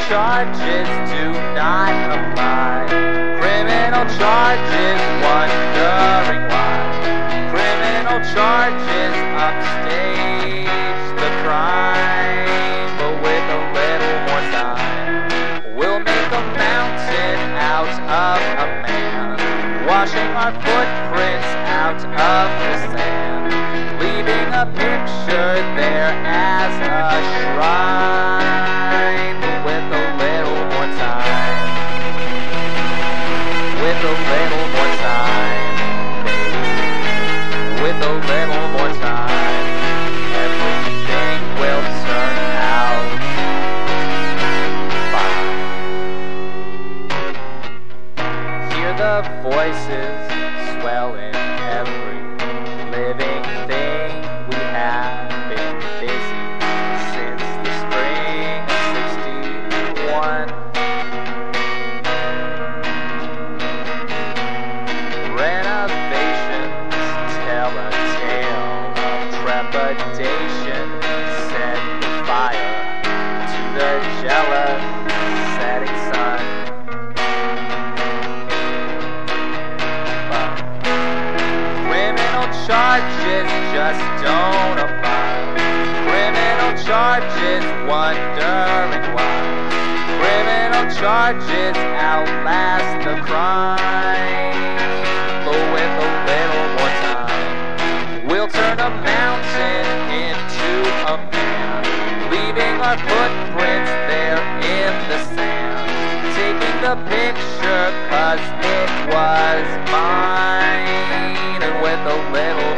charges do not apply. Criminal charges, wondering why. Criminal charges upstage the crime, but with a little more time, we'll make a mountain out of a man, washing our footprints out of the sand, leaving a picture there as a shrine, but with a little more time, with a little more time, baby, with a little more time, everything will turn out fine. Hear the voices swell in every living thing. We have been busy since the spring of '61. Renovations tell a tale of trepidation, set the fire to the jealous setting sun. But criminal charges just don't apply. Criminal charges, wondering why. Criminal charges outlast the crime, but with a little more time, we'll turn a mountain into a man, leaving our footprints there in the sand, taking the picture 'cause it was mine, and with a little